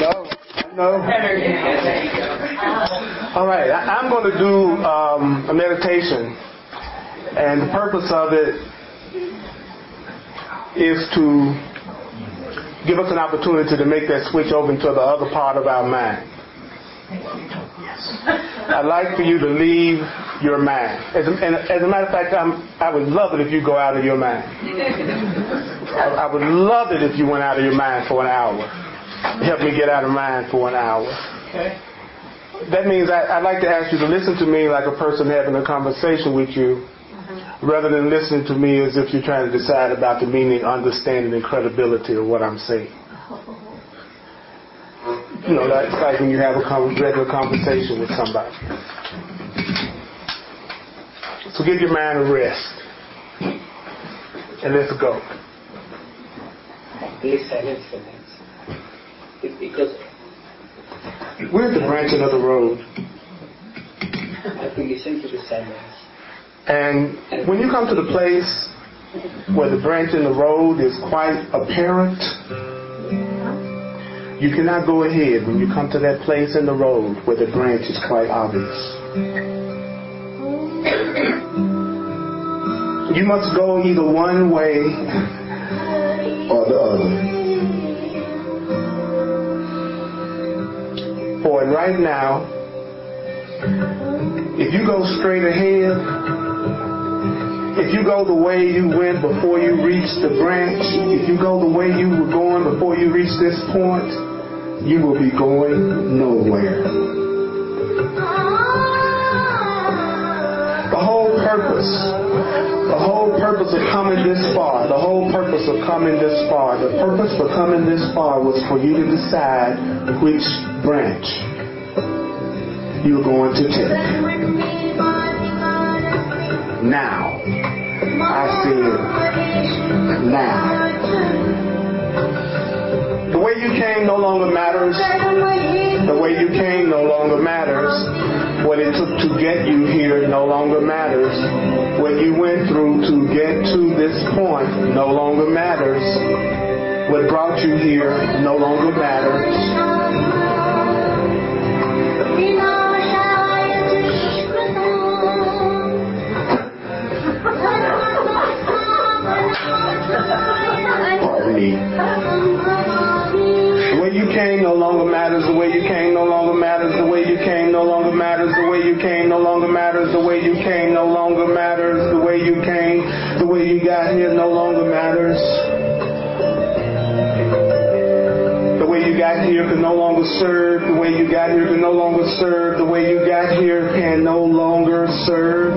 No. All right, I'm going to do a meditation, and the purpose of it is to give us an opportunity to make that switch over into the other part of our mind. I'd like for you to leave your mind. As a matter of fact, I would love it if you go out of your mind. I would love it if you went out of your mind for an hour. Help me get out of mind for an hour. Okay. That means I'd like to ask you to listen to me like a person having a conversation with you, rather than listening to me as if you're trying to decide about the meaning, understanding, and credibility of what I'm saying. You know, that's like when you have a regular conversation with somebody. So give your mind a rest. And let's go. Please silence for minutes. Because we're at the branching of the road. I have to listen to the silence. And when you come to the place where the branch in the road is quite apparent, you cannot go ahead when you come to that place in the road where the branch is quite obvious. You must go either one way or the other. For right now, if you go straight ahead, if you go the way you went before you reached the branch, if you go the way you were going before you reached this point, you will be going nowhere. The whole purpose of coming this far, the purpose for coming this far was for you to decide which branch you're going to take. Now. I said, now. The way you came no longer matters. The way you came no longer matters. What it took to get you here no longer matters. What you went through to get to this point no longer matters. What brought you here no longer matters. Pardon me. The way you came no longer matters. The way you came no longer matters. The way you came no longer matters. The way you came no longer matters. The way you came no longer matters. The way you came, the way you got here no longer matters. The way you got here can no longer serve. The way you got here can no longer serve. The way you got here can no longer serve.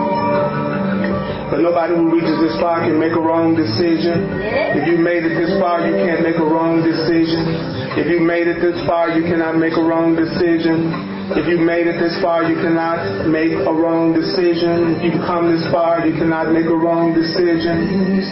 But nobody who reaches this far can make a wrong decision. If you made it this far, you can't make a wrong decision. If you made it this far, you cannot make a wrong decision. If you made it this far, you cannot make a wrong decision. If you come this far, you cannot make a wrong decision.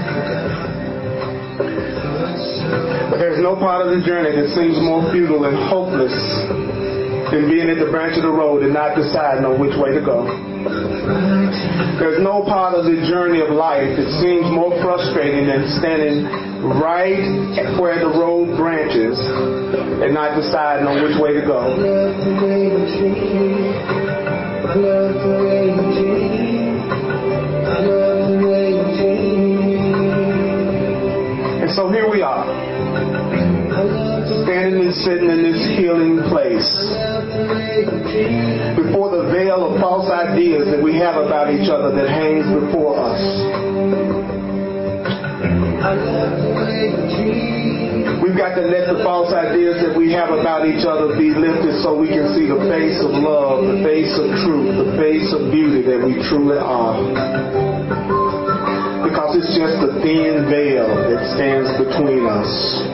But there's no part of the journey that seems more futile and hopeless than being at the branch of the road and not deciding on which way to go. There's no part of the journey of life that seems more frustrating than standing right where the road branches and not deciding on which way to go. And so here we are, standing and sitting in this healing place before the veil of false ideas that we have about each other that hangs before us. We've got to let the false ideas that we have about each other be lifted so we can see the face of love, the face of truth, the face of beauty that we truly are. Because it's just a thin veil that stands between us.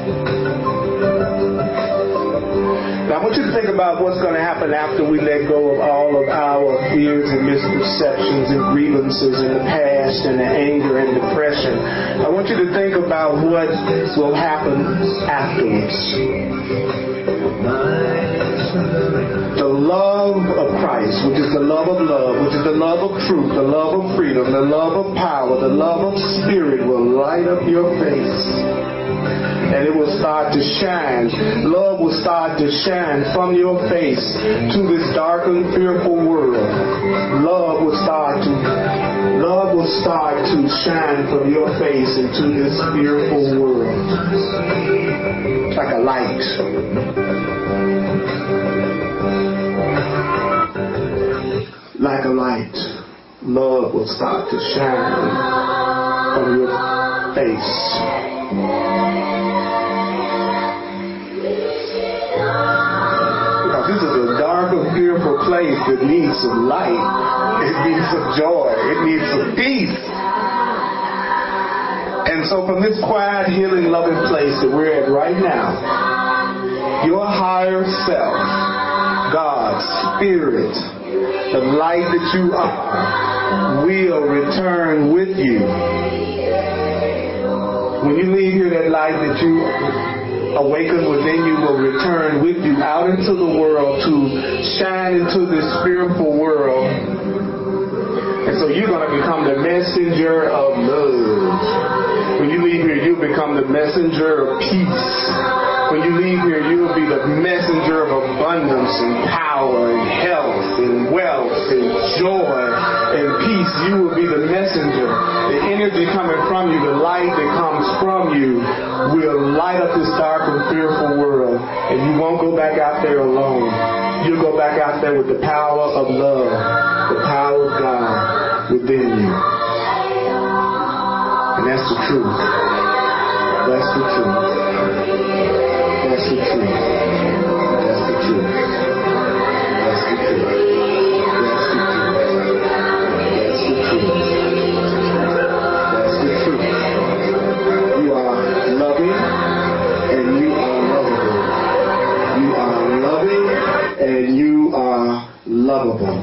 Now I want you to think about what's going to happen after we let go of all of our fears and misperceptions and grievances in the past and the anger and depression. I want you to think about what will happen afterwards. The love of Christ, which is the love of love, which is the love of truth, the love of freedom, the love of power, the love of spirit will light up your face. and it will start to shine. Love will start to shine from your face to this dark and fearful world. Love will start to shine from your face into this fearful world. Like a light. Like a light. Love will start to shine from your face. Because this is a dark and fearful place that needs some light. It needs some joy. It needs some peace. And so from this quiet, healing, loving place that we're at right now, your higher self, God's Spirit, the light that you are, will return with you. When you leave here, that light that you awaken within you will return with you out into the world to shine into this spiritual world. And so you're going to become the messenger of love. When you leave here, you'll become the messenger of peace. When you leave here, you'll be the messenger of abundance and power and health and wealth and joy and peace. You will be the messenger. The energy coming from you, the light that comes from you will light up this dark and fearful world. And you won't go back out there alone. You'll go back out there with the power of love, the power of God within you. And that's the truth. That's the truth. That's the truth. That's the truth. That's the truth. That's the truth. That's the truth. You are loving and you are lovable. You are loving and you are lovable.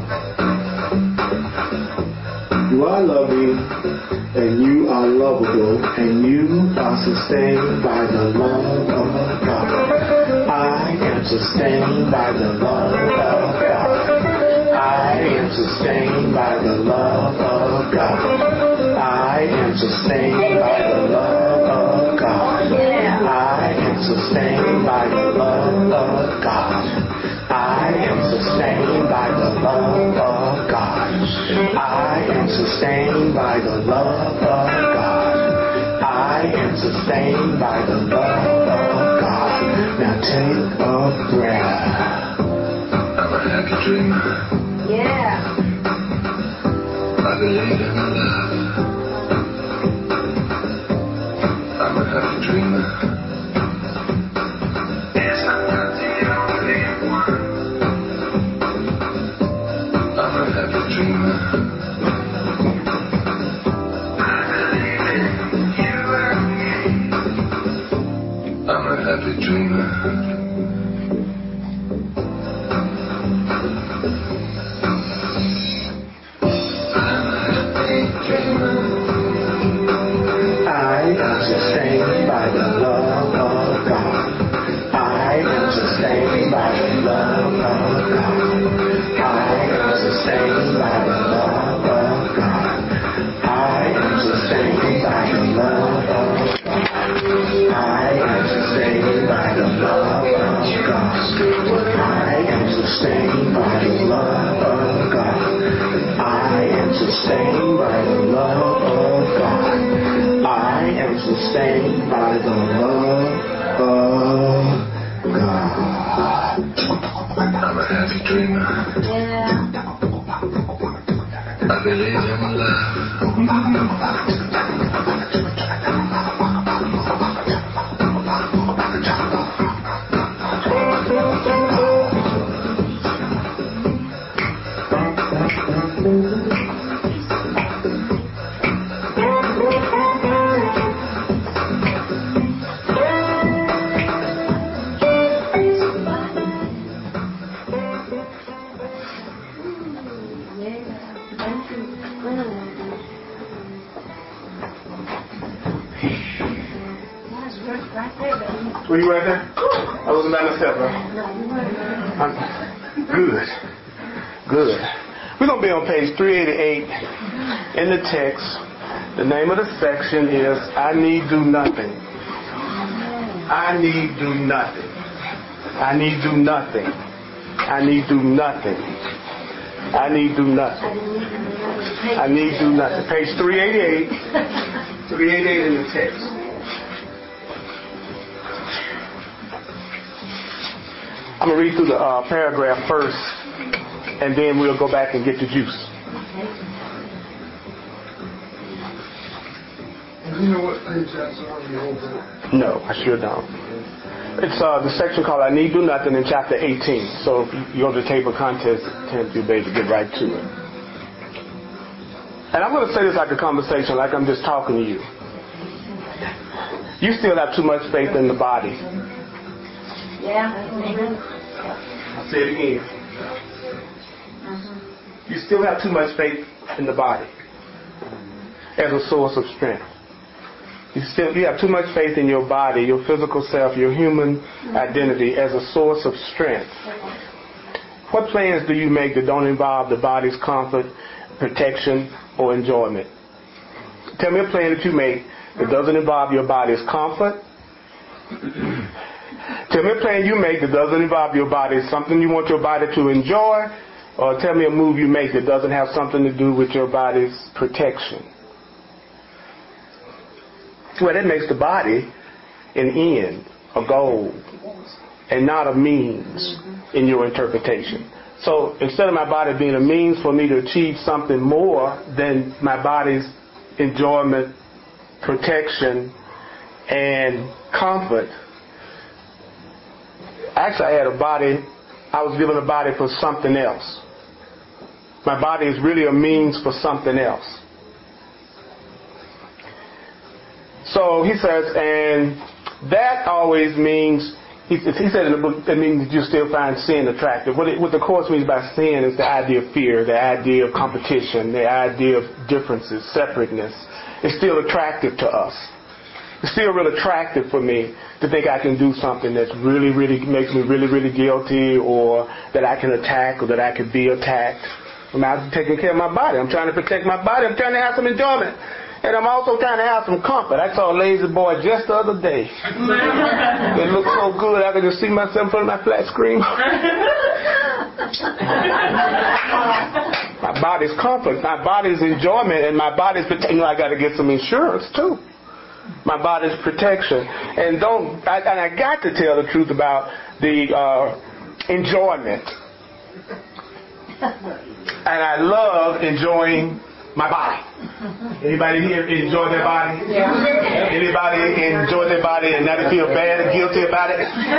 You are loving and you are lovable, and you are sustained by the love of God. I am sustained by the love of God. I am sustained by the love of God. I am sustained by the love of God. I am sustained by the love of God. I am sustained by the love of God. I am sustained by the love of God. I am sustained by the love of God. Now take a breath. I'm a happy dreamer. Yeah. I believe in love. I'm a happy dreamer. Happy dreamer. I am sustained by the love of God. I am sustained by the love of God. I am sustained by the love of God. I am sustained by the love of God. I am sustained by the love of God. I am sustained by the love of God. I am sustained by the love of God. I am sustained by the love of God. I'm a happy dreamer. Yeah. I believe in love. Were you right there? I wasn't by myself, right? Good. Good. We're going to be on page 388 in the text. The name of the section is I Need Do Nothing. I need do nothing. I need do nothing. I need do nothing. I need do nothing. I need do nothing. Page 388. 388 in the text. I'm going to read through the paragraph first, and then we'll go back and get the juice. Do you know what page that's on the whole book? No, I sure don't. It's the section called I Need Do Nothing in chapter 18. So if you go to the table of contents, you'll be able to get right to it. And I'm going to say this like a conversation, like I'm just talking to you. You still have too much faith in the body. Yeah. I'll say it again. You still have too much faith in the body as a source of strength. You have too much faith in your body, your physical self, your human identity as a source of strength. What plans do you make that don't involve the body's comfort, protection, or enjoyment? Tell me a plan that you make that doesn't involve your body's comfort. Tell me a plan you make that doesn't involve your body, something you want your body to enjoy, or tell me a move you make that doesn't have something to do with your body's protection. Well, that makes the body an end, a goal, and not a means in your interpretation. So instead of my body being a means for me to achieve something more than my body's enjoyment, protection, and comfort, actually I was given a body for something else. My body is really a means for something else. So he says, and that always means, he said in the book, that means that you still find sin attractive. What the Course means by sin is the idea of fear, the idea of competition, the idea of differences, separateness. It's still attractive to us. It's still real attractive for me to think I can do something that's really, really makes me really, really guilty, or that I can attack, or that I can be attacked. I'm out taking care of my body. I'm trying to protect my body. I'm trying to have some enjoyment. And I'm also trying to have some comfort. I saw a lazy boy just the other day. It looked so good I could just see myself in front of my flat screen. My body's comfort, my body's enjoyment, and my body's protection. I got to get some insurance too. My body's protection. And I got to tell the truth about the enjoyment. And I love enjoying my body. Anybody here enjoy their body? Yeah. Anybody enjoy their body and not feel bad or guilty about it?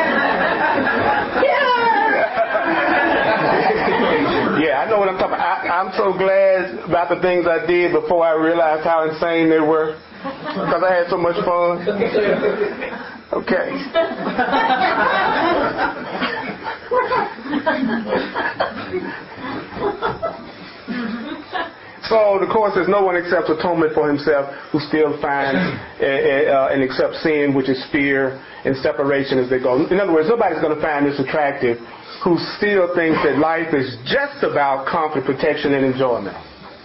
Yeah, I know what I'm talking about. I'm so glad about the things I did before I realized how insane they were, because I had so much fun. Okay. So the Course says no one accepts atonement for himself who still finds and accepts sin, which is fear and separation as they go. In other words, nobody's going to find this attractive who still thinks that life is just about comfort, protection, and enjoyment.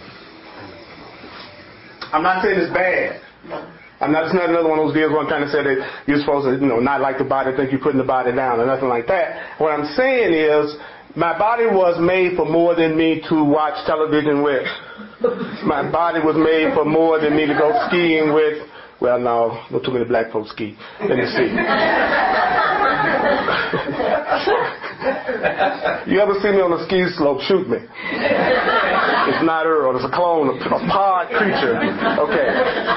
I'm not saying it's bad. It's not another one of those deals where I'm trying to say that you're supposed to, not like the body, think you're putting the body down or nothing like that. What I'm saying is, my body was made for more than me to watch television with. My body was made for more than me to go skiing with. Well, no too many black folks ski. Let me see. You ever see me on a ski slope? Shoot me. It's not Earl. It's a clone, a pod creature. Okay.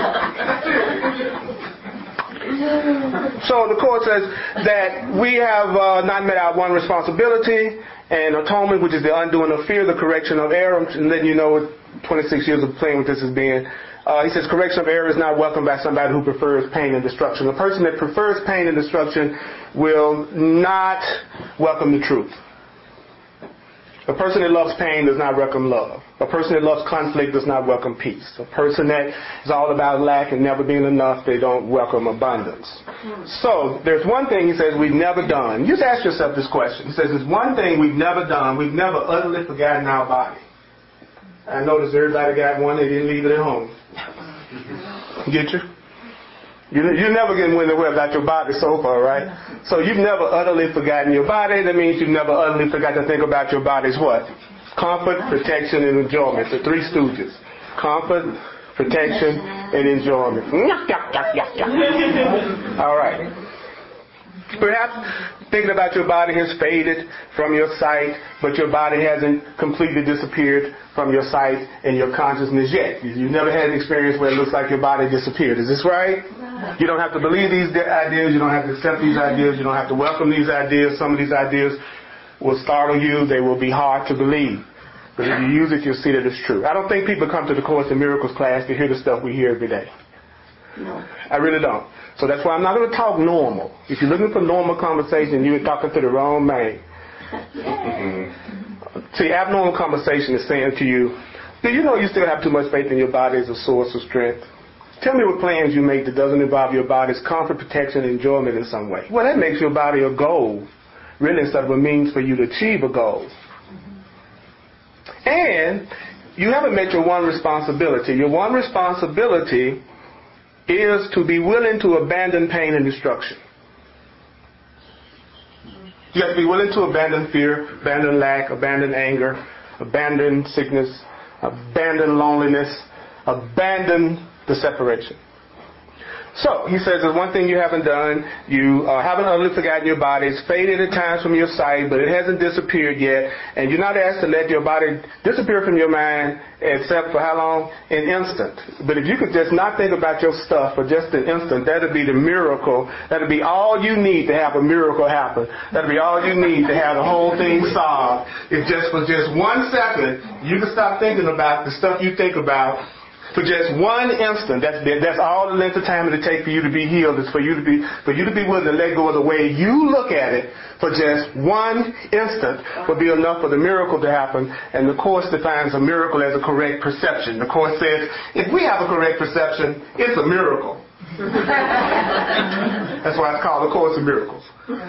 So the Court says that we have not met our one responsibility, and atonement, which is the undoing of fear, the correction of error. And letting you know what 26 years of playing with this has been. He says correction of error is not welcomed by somebody who prefers pain and destruction. A person that prefers pain and destruction will not welcome the truth. A person that loves pain does not welcome love. A person that loves conflict does not welcome peace. A person that is all about lack and never being enough, they don't welcome abundance. So there's one thing he says we've never done. Just ask yourself this question. He says there's one thing we've never done. We've never utterly forgotten our body. I noticed everybody got one. They didn't leave it at home. Get you? You're never getting win the way about your body so far, right? So you've never utterly forgotten your body. That means you've never utterly forgot to think about your body's what? Comfort, protection, and enjoyment. The three stooges. Comfort, protection, and enjoyment. All right. Perhaps thinking about your body has faded from your sight, but your body hasn't completely disappeared from your sight and your consciousness yet. You've never had an experience where it looks like your body disappeared. Is this right? You don't have to believe these ideas. You don't have to accept these ideas. You don't have to welcome these ideas. Some of these ideas will startle you. They will be hard to believe. But if you use it, you'll see that it's true. I don't think people come to the Course in Miracles class to hear the stuff we hear every day. No. I really don't. So that's why I'm not going to talk normal. If you're looking for normal conversation, you're talking to the wrong man. See, abnormal conversation is saying to you, do you know you still have too much faith in your body as a source of strength? Tell me what plans you make that doesn't involve your body's comfort, protection, and enjoyment in some way. Well, that makes your body a goal, really, instead of a means for you to achieve a goal. And you haven't met your one responsibility. Your one responsibility is to be willing to abandon pain and destruction. You have to be willing to abandon fear, abandon lack, abandon anger, abandon sickness, abandon loneliness, abandon the separation. So, he says there's one thing you haven't done. You haven't utterly forgotten your body. It's faded at times from your sight, but it hasn't disappeared yet. And you're not asked to let your body disappear from your mind, except for how long? An instant. But if you could just not think about your stuff for just an instant, that'd be the miracle. That'd be all you need to have a miracle happen. That'd be all you need to have the whole thing solved. If just for just 1 second, you can stop thinking about the stuff you think about for just 1 instant. That's all the length of time it'll take for you to be healed. Is for you to be willing to let go of the way you look at it for just 1 instant will be enough for the miracle to happen. And the Course defines a miracle as a correct perception. The Course says if we have a correct perception, it's a miracle. That's why it's called the Course in Miracles.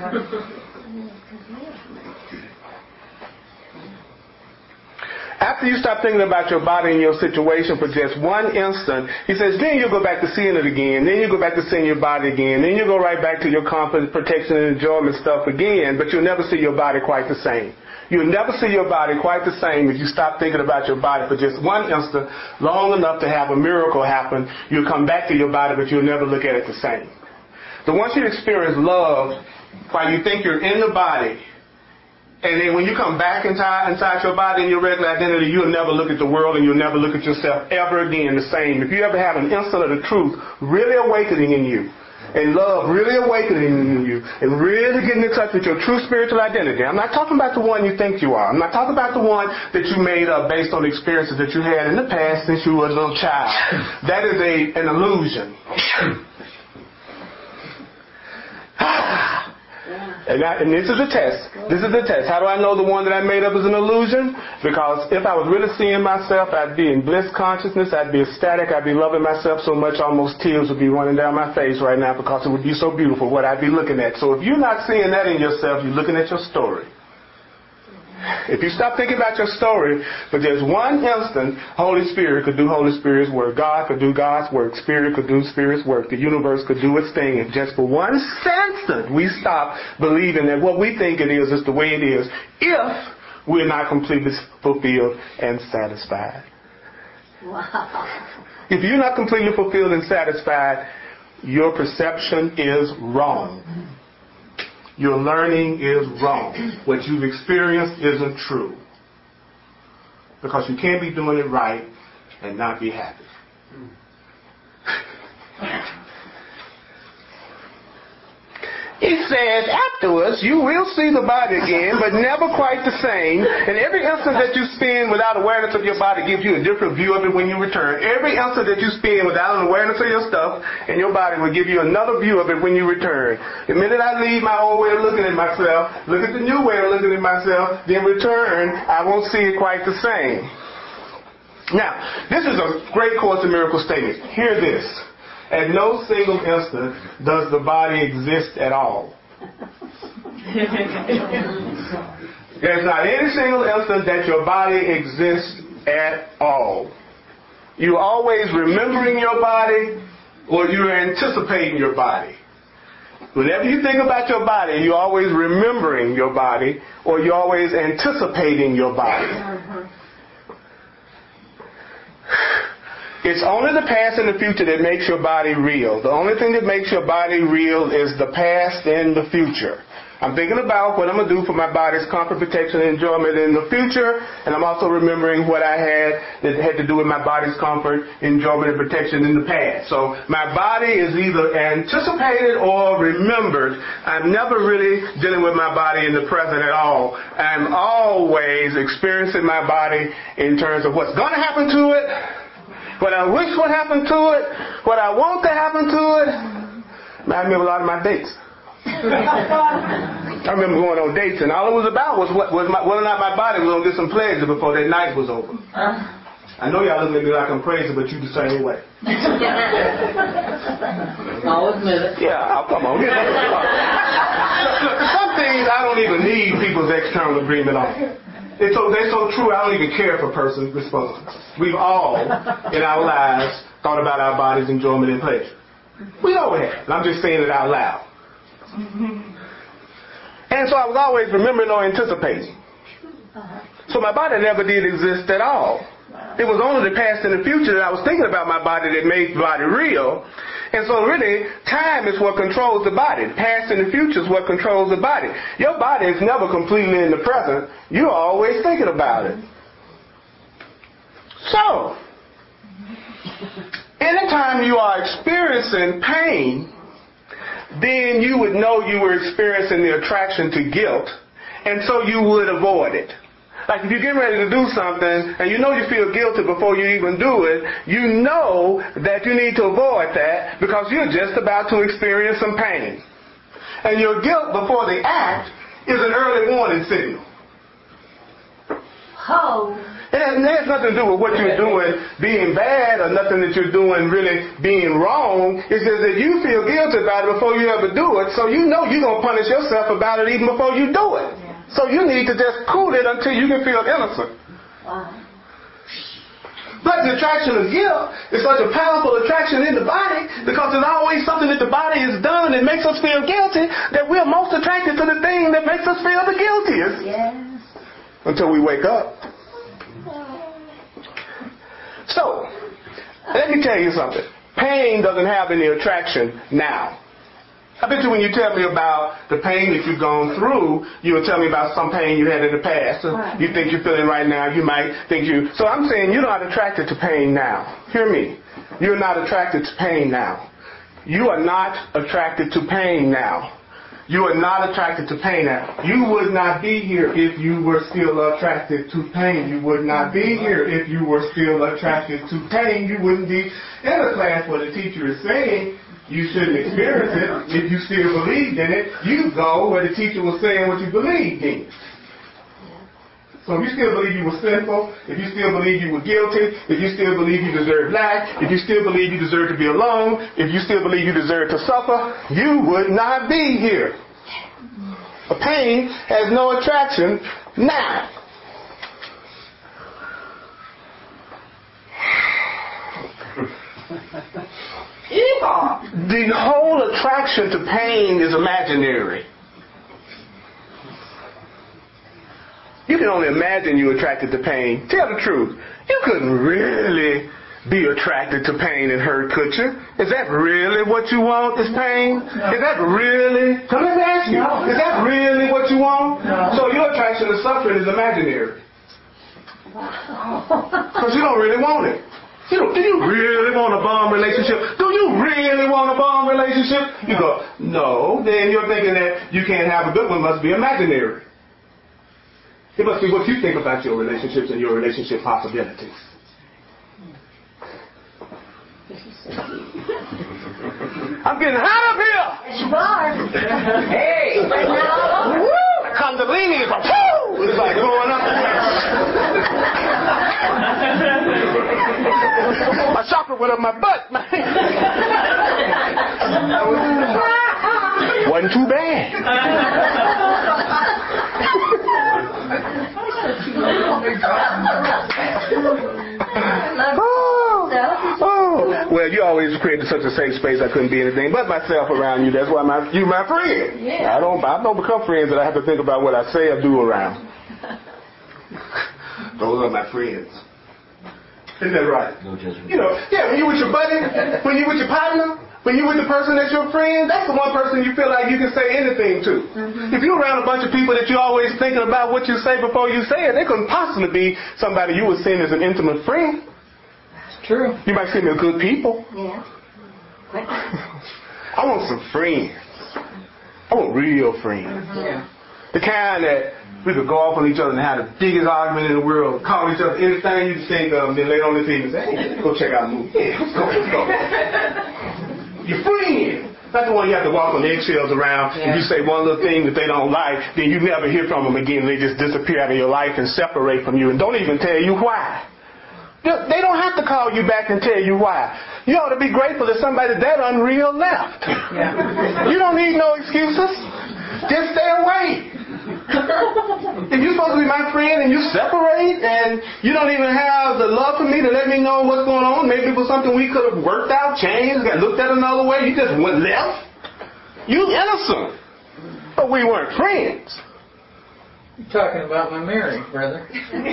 After you stop thinking about your body and your situation for just 1 instant, he says, then you'll go back to seeing it again. Then you go back to seeing your body again. Then you go right back to your comfort, protection, and enjoyment stuff again. But you'll never see your body quite the same. You'll never see your body quite the same if you stop thinking about your body for just 1 instant, long enough to have a miracle happen. You'll come back to your body, but you'll never look at it the same. So once you experience love, while you think you're in the body, and then when you come back inside your body in your regular identity, you'll never look at the world and you'll never look at yourself ever again the same. If you ever have an instant of the truth really awakening in you, and love really awakening in you, and really getting in touch with your true spiritual identity. I'm not talking about the one you think you are. I'm not talking about the one that you made up based on the experiences that you had in the past since you were a little child. That is an illusion. And this is a test. This is a test. How do I know the one that I made up is an illusion? Because if I was really seeing myself, I'd be in bliss consciousness. I'd be ecstatic. I'd be loving myself so much almost tears would be running down my face right now because it would be so beautiful what I'd be looking at. So if you're not seeing that in yourself, you're looking at your story. If you stop thinking about your story for just 1 instant, Holy Spirit could do Holy Spirit's work. God could do God's work. Spirit could do Spirit's work. The universe could do its thing. And just for 1 instant, we stop believing that what we think it is the way it is if we're not completely fulfilled and satisfied. Wow. If you're not completely fulfilled and satisfied, your perception is wrong. Your learning is wrong. What you've experienced isn't true. Because you can't be doing it right and not be happy. He says, afterwards, you will see the body again, but never quite the same. And every instant that you spend without awareness of your body gives you a different view of it when you return. Every instant that you spend without an awareness of your stuff and your body will give you another view of it when you return. The minute I leave my old way of looking at myself, look at the new way of looking at myself, then return, I won't see it quite the same. Now, this is a great Course in Miracles statement. Hear this. At no single instant does the body exist at all. There's not any single instant that your body exists at all. You're always remembering your body or you're anticipating your body. Whenever you think about your body, you're always remembering your body, or you're always anticipating your body. It's only the past and the future that makes your body real. The only thing that makes your body real is the past and the future. I'm thinking about what I'm going to do for my body's comfort, protection, and enjoyment in the future, and I'm also remembering what I had that had to do with my body's comfort, enjoyment, and protection in the past. So my body is either anticipated or remembered. I'm never really dealing with my body in the present at all. I'm always experiencing my body in terms of what's going to happen to it, what I wish would happen to it, what I want to happen to it. I remember a lot of my dates. I remember going on dates, and all it was about was whether or not my body was going to get some pleasure before that night was over. I know y'all looking at me like I'm crazy, but you the same way. I'll admit it. Yeah, come on. Look, some things I don't even need people's external agreement on. They're so true, I don't even care if a person responds. We've all, in our lives, thought about our body's enjoyment and pleasure. We all have. And I'm just saying it out loud. And so I was always remembering or anticipating. So my body never did exist at all. It was only the past and the future that I was thinking about my body that made the body real. And so really, time is what controls the body. The past and the future is what controls the body. Your body is never completely in the present. You're always thinking about it. So, anytime you are experiencing pain, then you would know you were experiencing the attraction to guilt, and so you would avoid it. Like if you're getting ready to do something, and you know you feel guilty before you even do it, you know that you need to avoid that because you're just about to experience some pain. And your guilt before the act is an early warning signal. Oh. It has nothing to do with what you're doing being bad or nothing that you're doing really being wrong. It's just that you feel guilty about it before you ever do it, so you know you're going to punish yourself about it even before you do it. Yeah. So you need to just cool it until you can feel innocent. Wow. But the attraction of guilt is such a powerful attraction in the body because there's always something that the body has done that makes us feel guilty that we're most attracted to the thing that makes us feel the guiltiest. Yes. Until we wake up. So, let me tell you something. Pain doesn't have any attraction now. I bet you when you tell me about the pain that you've gone through, you will tell me about some pain you had in the past. So you think you're feeling right now, you might think you... So I'm saying you're not attracted to pain now. Hear me. You're not attracted to pain now. You are not attracted to pain now. You are not attracted to pain now. You would not be here if you were still attracted to pain. You would not be here if you were still attracted to pain. You wouldn't be in a class where the teacher is saying you shouldn't experience it. If you still believed in it, you go where the teacher was saying what you believed in. So if you still believe you were sinful, if you still believe you were guilty, if you still believe you deserve lack, if you still believe you deserve to be alone, if you still believe you deserve to suffer, you would not be here. A pain has no attraction now. The whole attraction to pain is imaginary. You can only imagine you're attracted to pain. Tell the truth. You couldn't really be attracted to pain and hurt, could you? Is that really what you want, is pain? No. Is that really... Come let me ask you. No. Is that really what you want? No. So your attraction to suffering is imaginary. Because you don't really want it. Do you really want a bomb relationship? Do you really want a bomb relationship? You go, no. Then you're thinking that you can't have a good one must be imaginary. It must be what you think about your relationships and your relationship possibilities. I'm getting hot up here. Yes, you are. Hey. Woo! Kundalini is like, woo! It's like going up. My chakra went up my butt, man. Wasn't too bad. Oh, well, you always created such a safe space I couldn't be anything but myself around you. That's why you're my friend. Yeah. I don't become friends that I have to think about what I say or do around. Those are my friends. Isn't that right? No judgment. When you with your buddy, when you with your partner, when you with the person that's your friend, that's the one person you feel like you can say anything to. Mm-hmm. If you're around a bunch of people that you're always thinking about what you say before you say it, they couldn't possibly be somebody you would see as an intimate friend. That's true. You might see them as good people. Yeah. I want some friends. I want real friends. Mm-hmm. Yeah. The kind that we could go off on each other and have the biggest argument in the world, call each other anything you can think of, and then later on this evening say, hey, let's go check out a movie. Yeah, let's go. Your friend. That's the one you have to walk on eggshells around. Yeah. If you say one little thing that they don't like, then you never hear from them again. They just disappear out of your life and separate from you and don't even tell you why. They don't have to call you back and tell you why. You ought to be grateful that somebody that unreal left. Yeah. You don't need no excuses. Just stay away. If you're supposed to be my friend and you separate and you don't even have the love for me to let me know what's going on, maybe it was something we could have worked out, changed, got looked at another way, you just went left. You innocent. But we weren't friends. You're talking about my Mary, brother.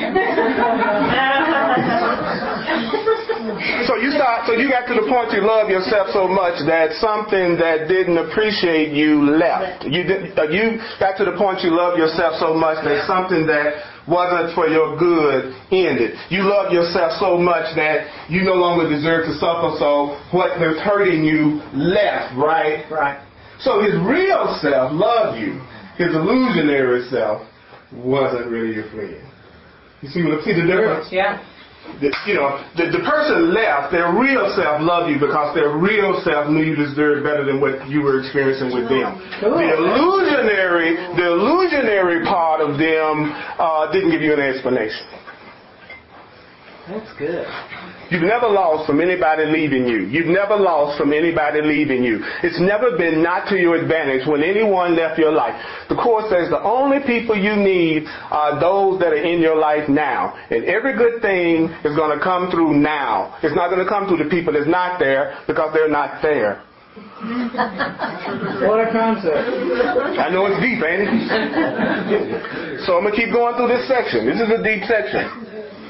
So you got to the point you love yourself so much that something that didn't appreciate you left. You got to the point you love yourself so much that something that wasn't for your good ended. You love yourself so much that you no longer deserve to suffer, so what was hurting you left, right? Right. So his real self loved you. His illusionary self wasn't really your friend. You see the difference? Yeah. The person left, their real self loved you because their real self knew you deserved better than what you were experiencing with them. Cool. The illusionary part of them didn't give you an explanation. That's good. You've never lost from anybody leaving you. You've never lost from anybody leaving you. It's never been not to your advantage when anyone left your life. The Course says the only people you need are those that are in your life now. And every good thing is going to come through now. It's not going to come through the people that's not there because they're not there. What a concept. I know it's deep, ain't it? So I'm going to keep going through this section. This is a deep section.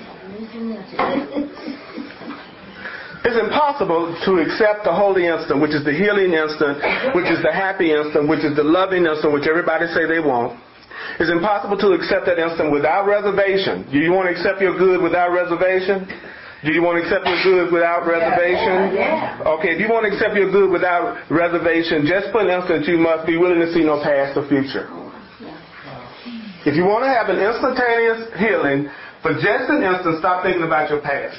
It's impossible to accept the holy instant, which is the healing instant, which is the happy instant, which is the loving instant, which everybody say they want. It's impossible to accept that instant without reservation. Do you want to accept your good without reservation? Do you want to accept your good without reservation? Yeah. Okay, if you want to accept your good without reservation, just for an instant you must be willing to see no past or future. If you want to have an instantaneous healing, for just an instant, stop thinking about your past.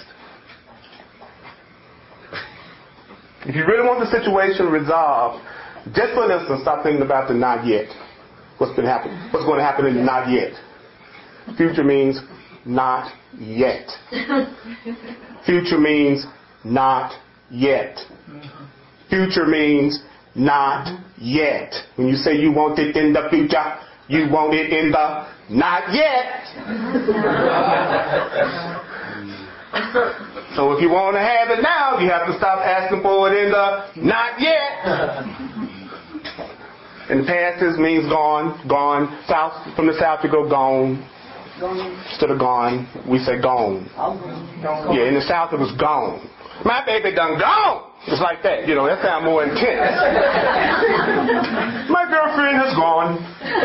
If you really want the situation resolved, just for an instant, stop thinking about the not yet. What's going to happen in the not yet. Future means not yet. Future means not yet. Future means not yet. When you say you want it in the future, you want it in the not yet. So if you want to have it now, you have to stop asking for it in the not yet. In the past, this means gone. South, from the south, you go gone. Instead of gone, we say gone. Yeah, in the south, it was gone. My baby done gone. It's like that, that sounds more intense. My girlfriend has gone.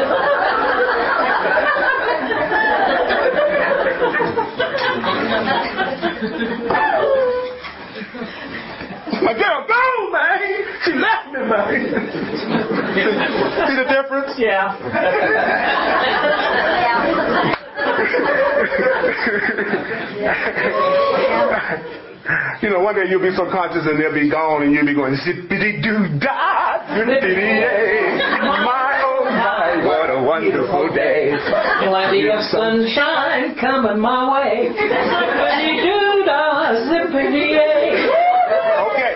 My girl gone, man. She left me, man. See the difference? Yeah. One day you'll be so conscious and they'll be gone and you'll be going, zippity-doo-dah, zippity-yay. My, oh my, what a wonderful day. Plenty of sunshine coming my way. Zippity-doo-dah, zippity-yay. Okay.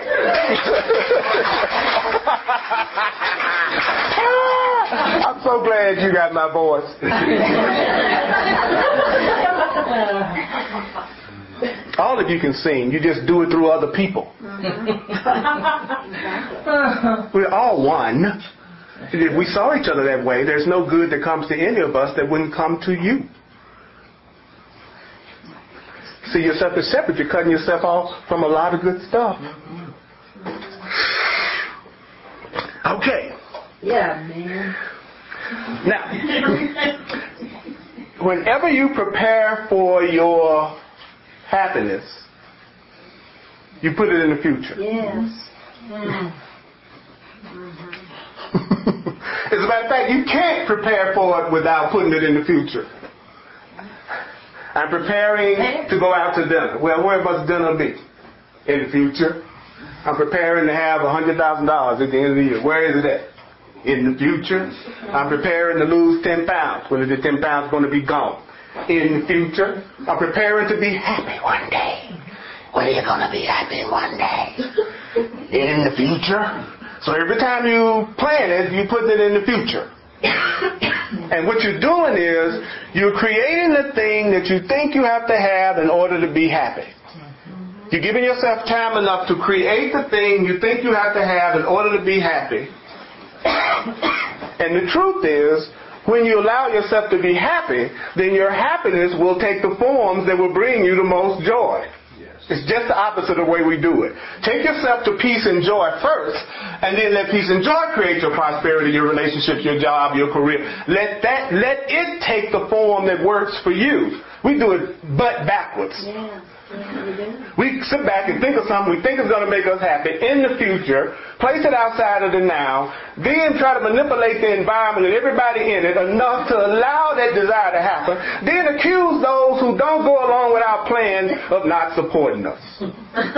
I'm so glad you got my voice. All of you can sing. You just do it through other people. We're all one. If we saw each other that way, there's no good that comes to any of us that wouldn't come to you. See yourself as separate. You're cutting yourself off from a lot of good stuff. Okay. Yeah, man. Now, whenever you prepare for your happiness, you put it in the future. Yes. As a matter of fact, you can't prepare for it without putting it in the future. I'm preparing to go out to dinner. Well, where must dinner be? In the future. I'm preparing to have $100,000 at the end of the year. Where is it at? In the future. I'm preparing to lose 10 pounds. When is the 10 pounds going to be gone? In the future. I'm preparing to be happy one day. When are you going to be happy one day? In the future. So every time you plan it, you're putting it in the future. And what you're doing is you're creating the thing that you think you have to have in order to be happy. You're giving yourself time enough to create the thing you think you have to have in order to be happy. And the truth is, when you allow yourself to be happy, then your happiness will take the forms that will bring you the most joy. It's just the opposite of the way we do it. Take yourself to peace and joy first, and then let peace and joy create your prosperity, your relationships, your job, your career. Let it take the form that works for you. We do it butt backwards. Yeah. We sit back and think of something we think is going to make us happy in the future, place it outside of the now, then try to manipulate the environment and everybody in it enough to allow that desire to happen, then accuse those who don't go along with our plan of not supporting us. Oh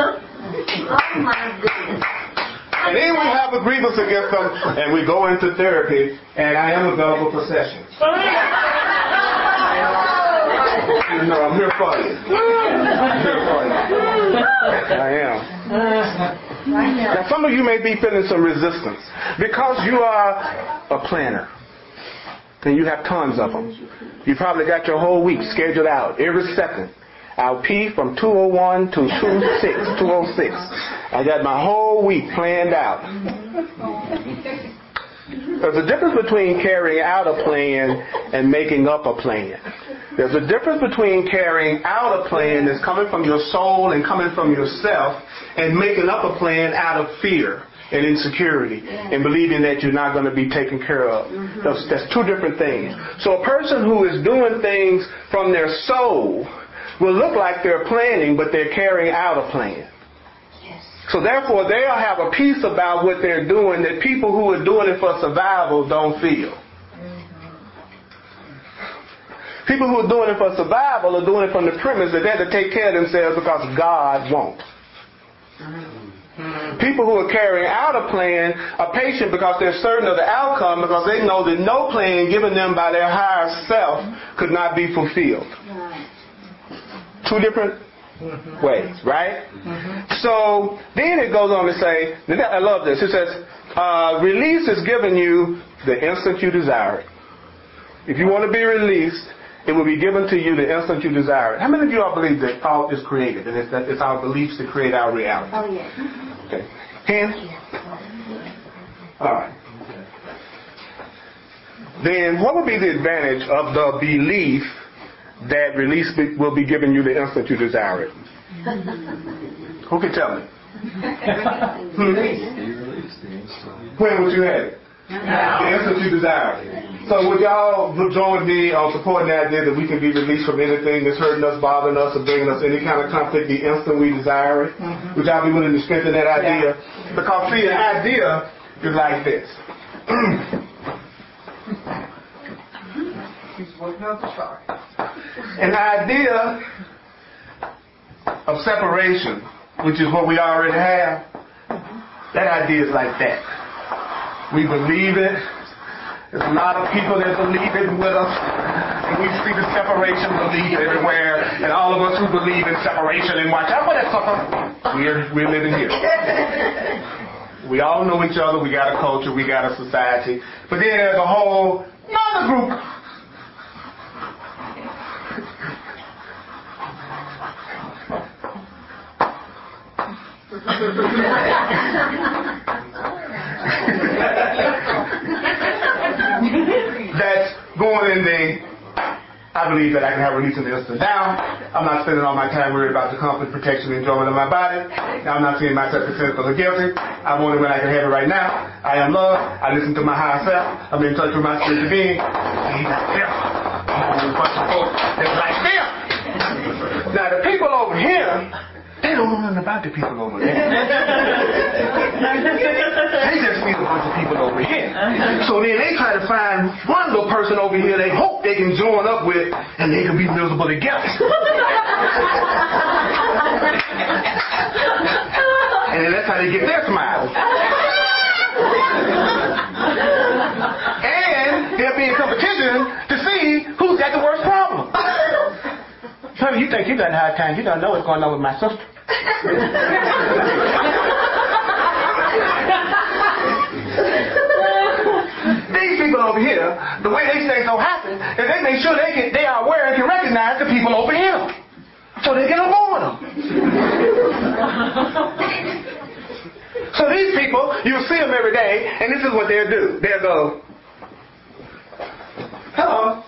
my goodness. And then we have a grievance against them, and we go into therapy, and I am available for sessions. No, I'm here for you. I'm here for you. I am. Now, some of you may be feeling some resistance because you are a planner, and you have tons of them. You probably got your whole week scheduled out every second. I'll pee from 2:01 to 2:06. I got my whole week planned out. There's a difference between carrying out a plan and making up a plan. There's a difference between carrying out a plan that's coming from your soul and coming from yourself and making up a plan out of fear and insecurity and believing that you're not going to be taken care of. That's two different things. So a person who is doing things from their soul will look like they're planning, but they're carrying out a plan. So therefore, they'll have a peace about what they're doing that people who are doing it for survival don't feel. People who are doing it for survival are doing it from the premise that they have to take care of themselves because God won't. People who are carrying out a plan are patient because they're certain of the outcome because they know that no plan given them by their higher self could not be fulfilled. Two different ways, right? So then it goes on to say, I love this, it says, release is given you the instant you desire it. If you want to be released, it will be given to you the instant you desire it. How many of you all believe that thought is created and it's our beliefs that create our reality? Oh, yeah. Okay. Hands? All right. Then what would be the advantage of the belief that release will be given you the instant you desire it? Who can tell me? When would you have it? The instant you desire it. So would y'all join me on supporting the idea that we can be released from anything that's hurting us, bothering us, or bringing us any kind of conflict the instant we desire it? Would y'all be willing to strengthen that idea? Because see, the idea is like this. An idea of separation, which is what we already have, that idea is like that. We believe it. There's a lot of people that believe it with us. And we see the separation belief everywhere. And all of us who believe in separation and watch out for that sucker, we're living here. We all know each other. We got a culture. We got a society. But then there's a whole other group. I believe that I can have release in the instant now. I'm not spending all my time worried about the comfort, protection, and enjoyment of my body. I'm not seeing myself as sinful or guilty. I want it when I can have it right now. I am love. I listen to my higher self. I'm in touch with my spiritual being. And he's like, yeah. I'm a bunch of folks that's like them. Now, the people over here, they don't know nothing about the people over there. They just meet a bunch of people over here. So then they try to find one little person over here they hope they can join up with, and they can be miserable together. And then that's how they get their smile. And they'll be in competition to see who's got the worst problem. Honey, you think you got a hard time. You don't know what's going on with my sister. These people over here, the way they stay so happy is they make sure they are aware and can recognize the people over here. So they get along with them. So these people, you'll see them every day, and this is what they'll do. They'll go, hello.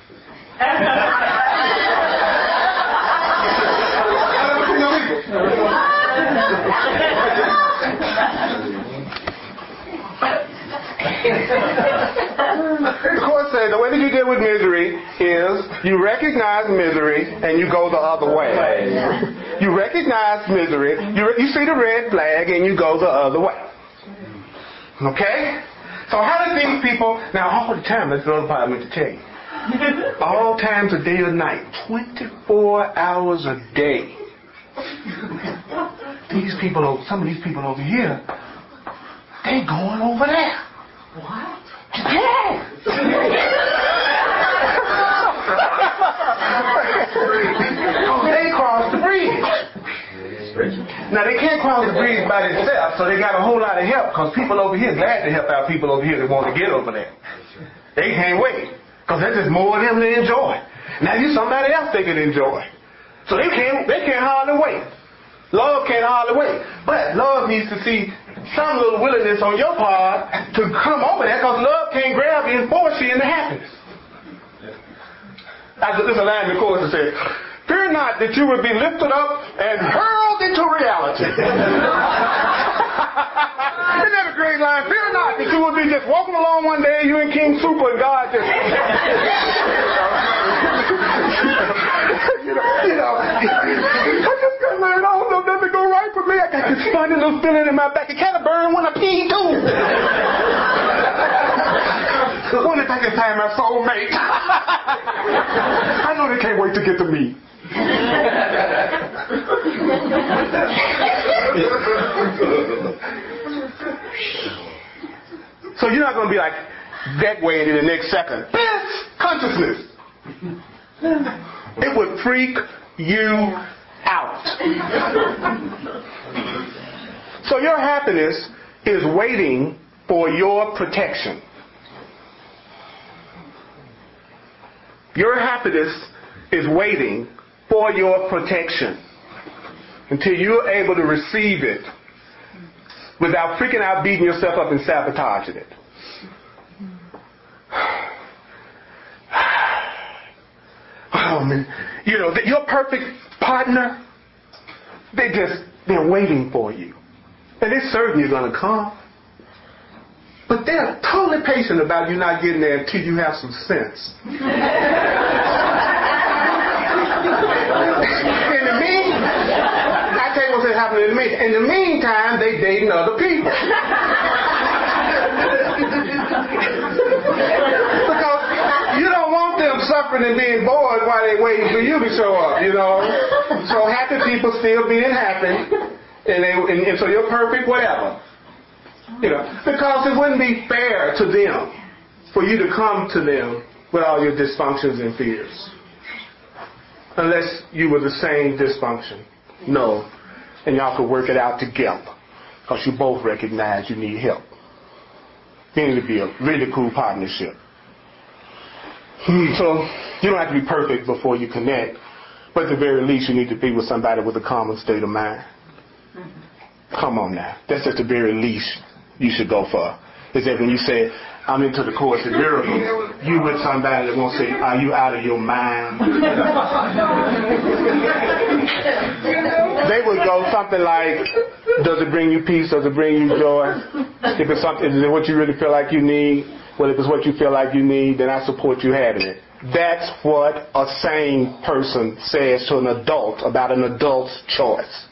The course says the way that you deal with misery is you recognize misery and you go the other way. You recognize misery, you see the red flag and you go the other way. Okay? So how do these people, now all the time, that's the other part I meant to tell you. All times of day or night, 24 hours a day. These people, some of these people over here, they going over there. What? Yeah. They cross the bridge. Now they can't cross the bridge by themselves, so they got a whole lot of help, because people over here glad to help out people over here that want to get over there. They can't wait, because that's just more of them to enjoy. Now you somebody else they can enjoy. So they can't hardly wait. Love can't hardly wait. But love needs to see some little willingness on your part to come over there, because love can't grab you and force you into happiness. There's a line in the chorus that says, fear not that you will be lifted up and hurled into reality. Isn't that a great line? Fear not that you will be just walking along one day, you and King Super, and God just... I just got married. I don't know if that'll go right for me. I got this funny little feeling in my back. It kind of burned when I pee too. I wonder if I can find my soulmate. I know they can't wait to get to me. So you're not going to be like that way in the next second. This consciousness. It would freak you out. So your happiness is waiting for your protection. Your happiness is waiting for your protection until you're able to receive it without freaking out, beating yourself up, and sabotaging it. Oh, man. You know, your perfect partner, they're waiting for you. And they're certain you're going to come. But they're totally patient about you not getting there until you have some sense. In the meantime, I tell you what's happening in the meantime. In the meantime, they dating other people. Because you don't want them suffering and being bored while they're waiting for you to show up, you know. So happy people still being happy, and so you're perfect, whatever. You know, because it wouldn't be fair to them for you to come to them with all your dysfunctions and fears. Unless you were the same dysfunction. No. And y'all could work it out together. Because you both recognize you need help. Then it would be a really cool partnership. So you don't have to be perfect before you connect. But at the very least, you need to be with somebody with a common state of mind. Come on now. That's at the very least you should go for. Is that when you say, I'm into the Course in Miracles, you with somebody that won't say, are you out of your mind? They would go something like, does it bring you peace? Does it bring you joy? If it's something, is it what you really feel like you need? Well, if it's what you feel like you need, then I support you having it. That's what a sane person says to an adult about an adult's choice.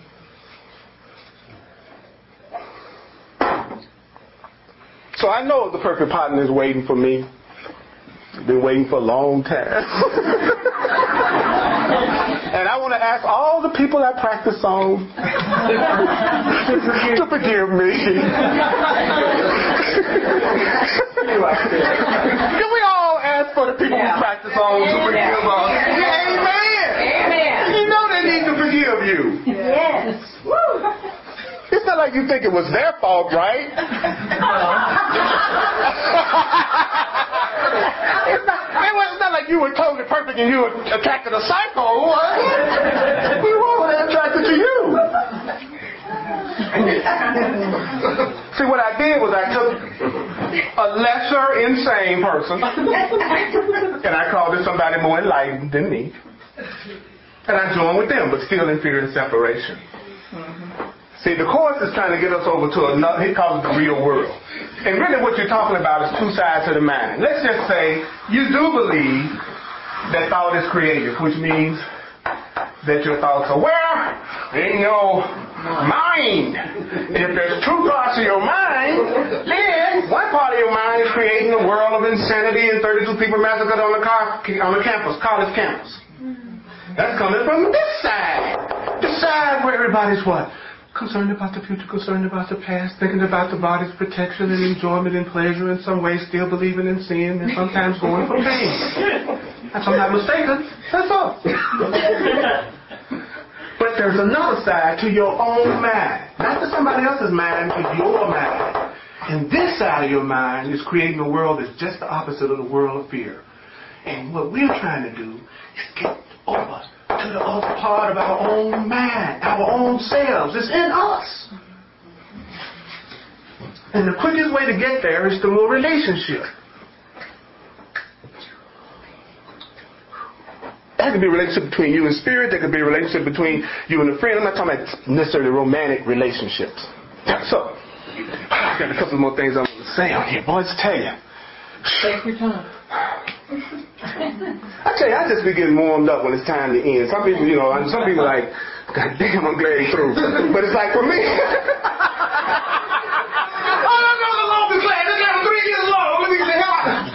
So I know the perfect partner is waiting for me. Been waiting for a long time. And I want to ask all the people I practice on to forgive me. Can we all ask for the people we practice on to forgive us? Amen. Amen. You know they need to forgive you. Yes. Woo. It's not like you think it was their fault, right? It's not like you were totally perfect and you were attracted to psycho. We were all attracted to you. See, what I did was I took a lesser insane person and I called it somebody more enlightened than me. And I joined with them, but still in fear and separation. See, the Course is trying to get us over to another, he calls it the real world. And really what you're talking about is two sides of the mind. Let's just say you do believe that thought is creative, which means that your thoughts are where? In your mind. If there's two parts of your mind, then one part of your mind is creating a world of insanity and 32 people massacred on the campus, college campus. That's coming from this side. The side where everybody's what? Concerned about the future, concerned about the past, thinking about the body's protection and enjoyment and pleasure, in some ways still believing in sin and sometimes going for pain. If I'm not mistaken, that's all. But there's another side to your own mind. Not to somebody else's mind, to your mind. And this side of your mind is creating a world that's just the opposite of the world of fear. And what we're trying to do is get over to the other part of our own mind, our own selves. It's in us. And the quickest way to get there is through a relationship. That could be a relationship between you and spirit. That could be a relationship between you and a friend. I'm not talking about necessarily romantic relationships. So, I got a couple more things I want to say on here. Boys, tell you. Take your time. I tell you, I just be getting warmed up when it's time to end. Some people, some people like, God damn, I'm glad he's through. But it's like for me, oh, I know the longest class. This guy was 3 years long. Let me get the hell out.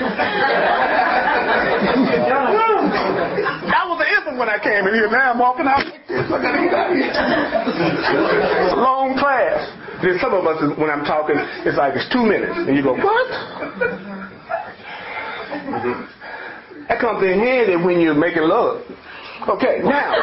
I was an infant when I came in here. Now I'm walking out like this. I gotta get out of here. It's a long class. Then some of us, when I'm talking, it's like it's 2 minutes. And you go, what? That comes in handy when you're making love. Okay, now.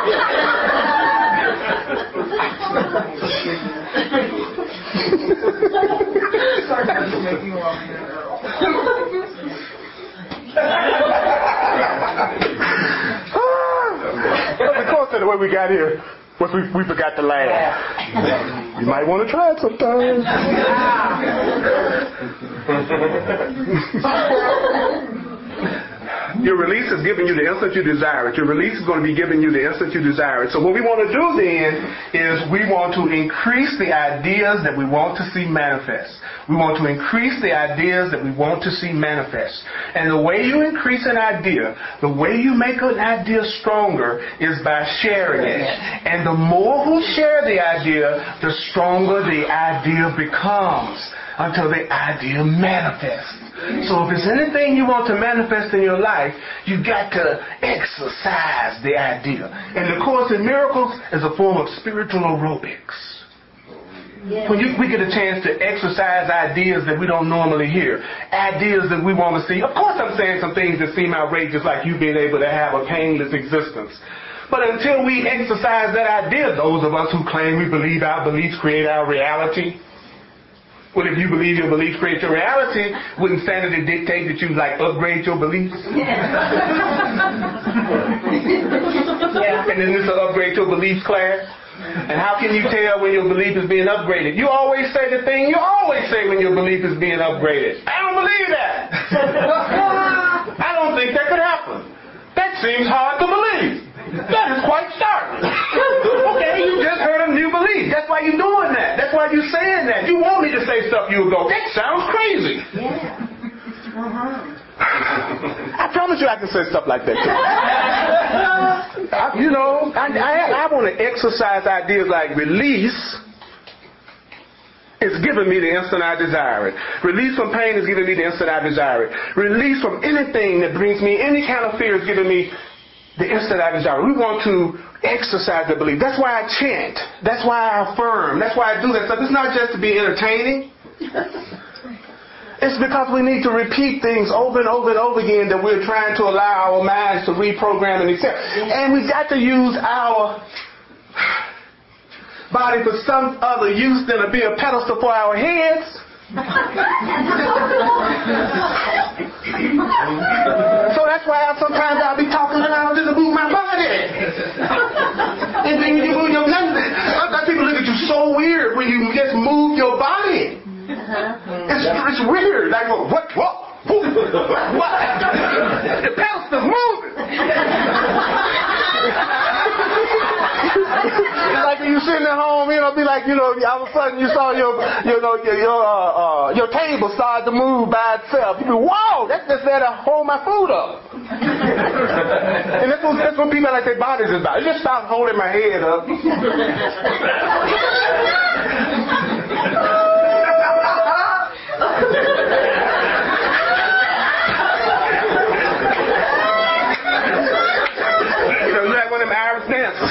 Of course, the way we got here was we forgot to laugh. You might want to try it sometime. Your release is giving you the instant you desire it. Your release is going to be giving you the instant you desire it. So what we want to do then is we want to increase the ideas that we want to see manifest. We want to increase the ideas that we want to see manifest. And the way you increase an idea, the way you make an idea stronger is by sharing it. And the more who share the idea, the stronger the idea becomes until the idea manifests. So if there's anything you want to manifest in your life, you got to exercise the idea. And the Course in Miracles is a form of spiritual aerobics. Yeah. When we get a chance to exercise ideas that we don't normally hear, ideas that we want to see. Of course I'm saying some things that seem outrageous, like you being able to have a painless existence. But until we exercise that idea, those of us who claim we believe our beliefs create our reality, well, if you believe your beliefs create your reality, wouldn't sanity dictate that you upgrade your beliefs? Yeah. And then this will upgrade your beliefs class. And how can you tell when your belief is being upgraded? You always say the thing you always say when your belief is being upgraded. I don't believe that. don't think that could happen. That seems hard to believe. That is quite startling. Okay, you just heard a new belief. That's why you're doing that. That's why you're saying that. You want me to say stuff, you would go, that sounds crazy. Yeah. I promise you I can say stuff like that too. I want to exercise ideas like release is giving me the instant I desire it. Release from pain is giving me the instant I desire it. Release from anything that brings me any kind of fear is giving me the instant I desire it. We want to exercise the belief. That's why I chant. That's why I affirm. That's why I do that stuff. It's not just to be entertaining. It's because we need to repeat things over and over and over again that we're trying to allow our minds to reprogram and accept. And we've got to use our body for some other use than to be a pedestal for our heads. So that's why sometimes I'll be talking and I'll just move my body. And then you move your legs. Sometimes people look at you so weird when you just move your body. It's weird. Like, what? The pedestal's moving. It's like when you sitting at home, be like, all of a sudden you saw your table start to move by itself. You go, whoa, that's just there to hold my food up. And that's what people like their bodies is about. It just stopped holding my head up. You're like one of them Irish dancers.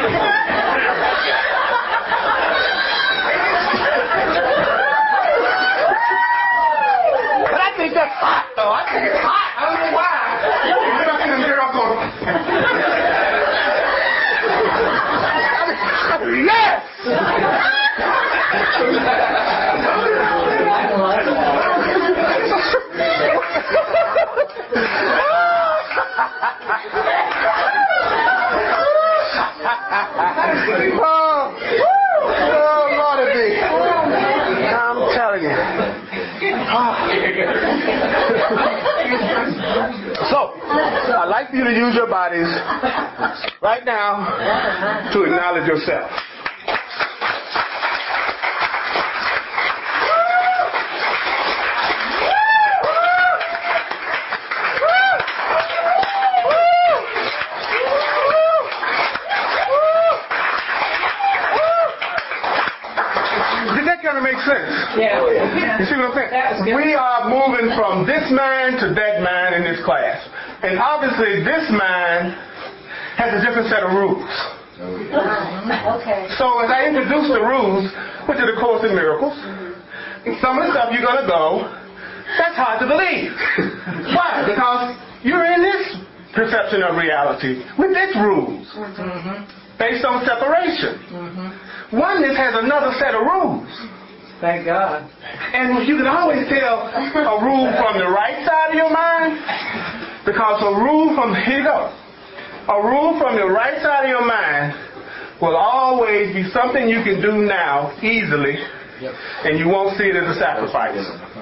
But I think that's hot, though. I think it's hot. I don't know why. I see them girls going, yes! Oh, Lord be. I'm telling you. So, I'd like for you to use your bodies right now to acknowledge yourself. Yeah. You see what I'm saying? We are moving from this mind to that mind in this class. And obviously this mind has a different set of rules. Okay. So as I introduce the rules, which are the Course in Miracles, some of the stuff you're going to go, that's hard to believe. Why? Because you're in this perception of reality with its rules. Based on separation. Oneness has another set of rules. Thank God. And you can always tell a rule from the right side of your mind, because a rule from the right side of your mind will always be something you can do now easily, and you won't see it as a sacrifice.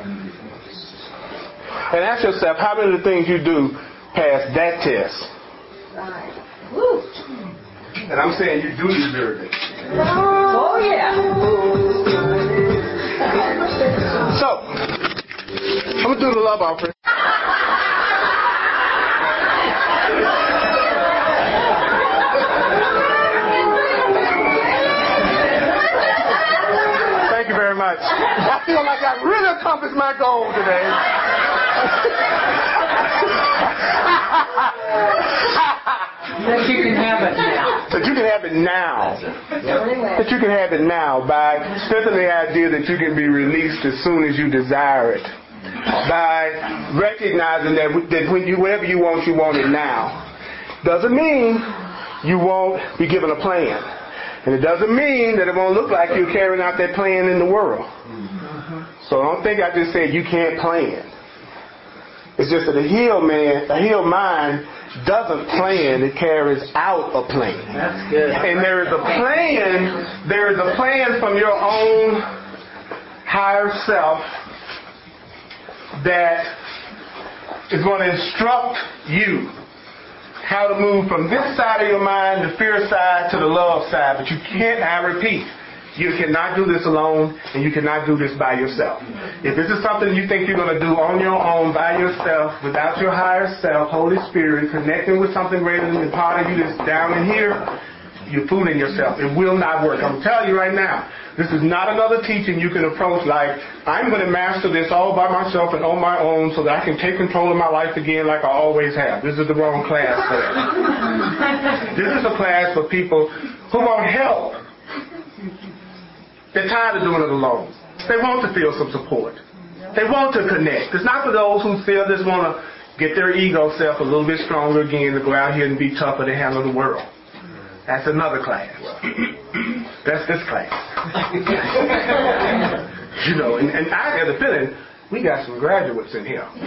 And ask yourself, how many of the things you do pass that test? Right. Woo. And I'm saying you do deserve it. Oh, yeah. So, I'm going to do the love offering. Thank you very much. I feel like I really accomplished my goal today. That you can have it now. That you can have it now. That you can have it now by strengthening the idea that you can be released as soon as you desire it. By recognizing that when whatever you want it now. Doesn't mean you won't be given a plan. And it doesn't mean that it won't look like you're carrying out that plan in the world. So don't think I just said you can't plan. It's just that a healed mind doesn't plan, it carries out a plan. That's good. And there is a plan from your own higher self that is going to instruct you how to move from this side of your mind, the fear side, to the love side. But you can't, I repeat, you cannot do this alone, and you cannot do this by yourself. If this is something you think you're going to do on your own, by yourself, without your higher self, Holy Spirit, connecting with something greater than part of you that's down in here, you're fooling yourself. It will not work. I'm telling you right now, this is not another teaching you can approach like, I'm going to master this all by myself and on my own so that I can take control of my life again like I always have. This is the wrong class for that. This is a class for people who want help. They're tired of doing it alone. They want to feel some support. They want to connect. It's not for those who feel just want to get their ego self a little bit stronger again to go out here and be tougher to handle the world. That's another class. That's this class. You know, and I have the feeling we got some graduates in here.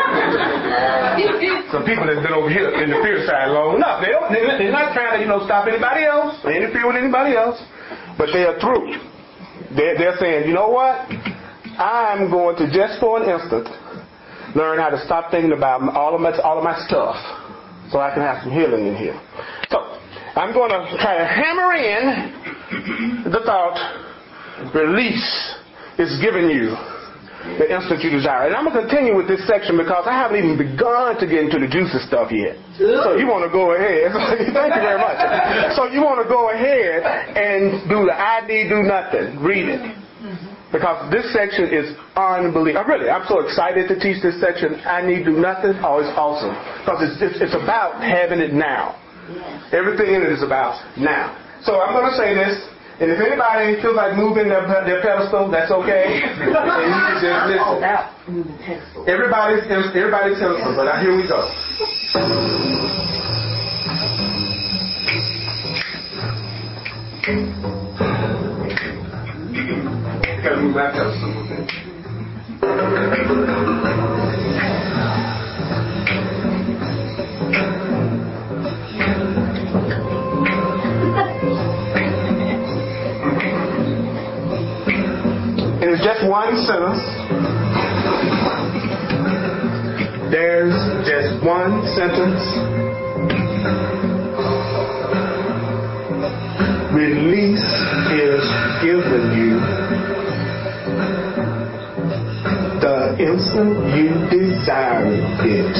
Some people that's been over here in the fear side long enough. They're not trying to, stop anybody else or interfere with anybody else, but they are through. They're saying, you know what? I'm going to, just for an instant, learn how to stop thinking about all of my stuff so I can have some healing in here. So, I'm going to try to hammer in the thought, release is giving you the instant you desire. And I'm going to continue with this section because I haven't even begun to get into the juicy stuff yet. So you want to go ahead. Thank you very much. So you want to go ahead and do the I need do nothing. Read it. Because this section is unbelievable. Really, I'm so excited to teach this section. I need do nothing. Oh, it's awesome. Because it's about having it now. Everything in it is about now. So I'm going to say this, and if anybody feels like moving their pedestal, that's okay. And you can just listen. Everybody's pedestal, but now here we go. I gotta move my pedestal a little bit. And it's just one sentence. There's just one sentence. Release is given you the instant you desire it.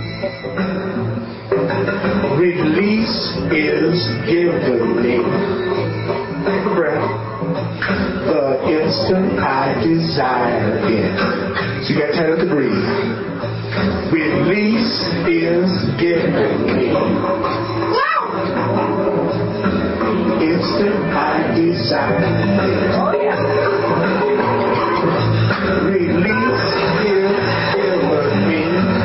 Release is given me. Take a breath. The instant I desire it. So you got to tell it to breathe. Release is given me. Instant I desire it. Oh, yeah. Release is given me.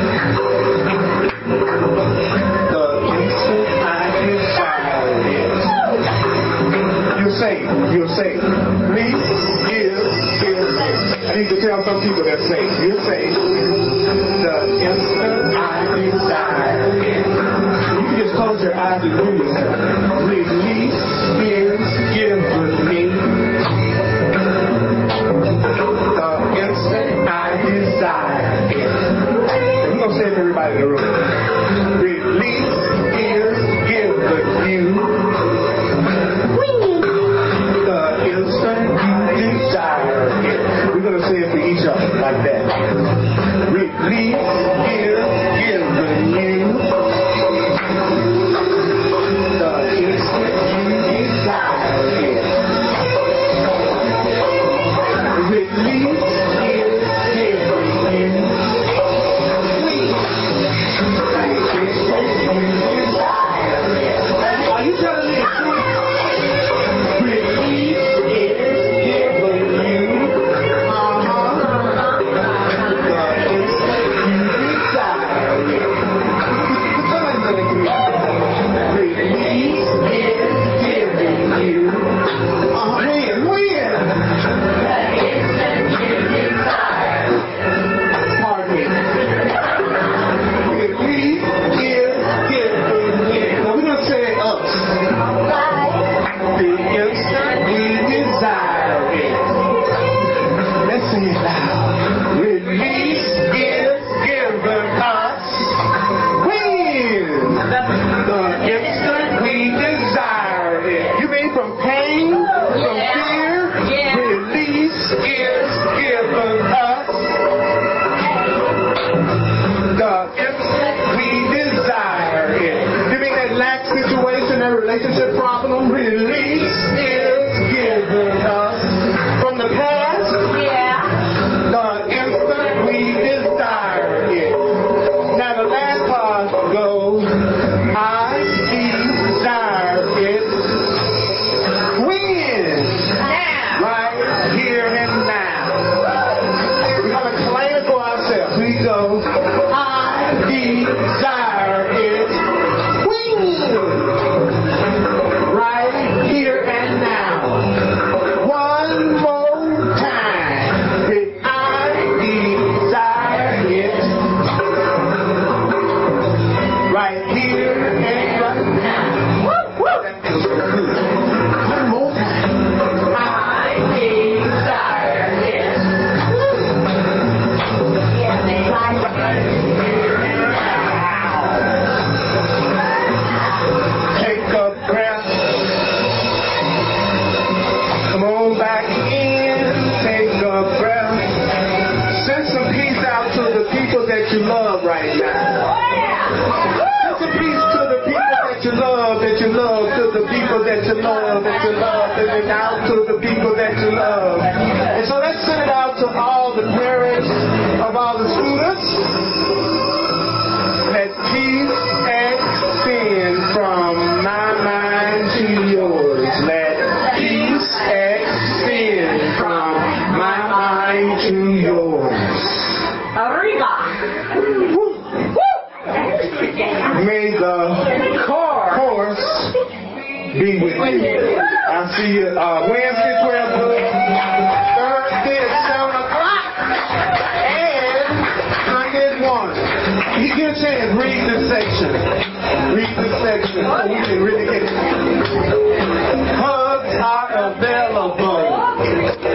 The instant I desire it. You're safe. Release is given me. I need to tell some people that say, you're safe. The instant I desire it. You can just close your eyes and do yourself. Release is given me. The instant I desire it. And we're going to say it to everybody in the room. Release is given you. The instant you desire it. We're going to say it for each other like that. Release is given you. The instant you desire it. Release is given you. The instant you desire it. Are you telling me the truth? Release is given you. The instant you desire it. Release is given you. When? The instant you desire it. Pardon me. Release is given you. Now we're going to say it up. The instant we desire it. Let's say it loud. Release is given us. from pain, from fear. Release is given us. The instant we desire it. You mean that lack situation, that relationship problem? Release is given us. From the past? The instant we desire it. Now the last part goes, I desire it. When? Right here and now. We're going to claim it for ourselves. We go, I desire it. When? Right here and now. One more time. I desire it. Right here and right now. That feels so good. One more time. I desire it. Take a breath. Come on back in. Take a breath. Send some peace out to the people that you love right now. Send some peace to the people that you love, to the people that you love, and then out to the people that you love. And so let's send it out to all the parents of all the students. Let peace extend from my mind to yours. Let peace extend from my mind to yours. May the course be with you. I'll see you Wednesday, 12 good. Thursday at 7 o'clock. And Sunday at 1. You get a chance, read this section. So we can really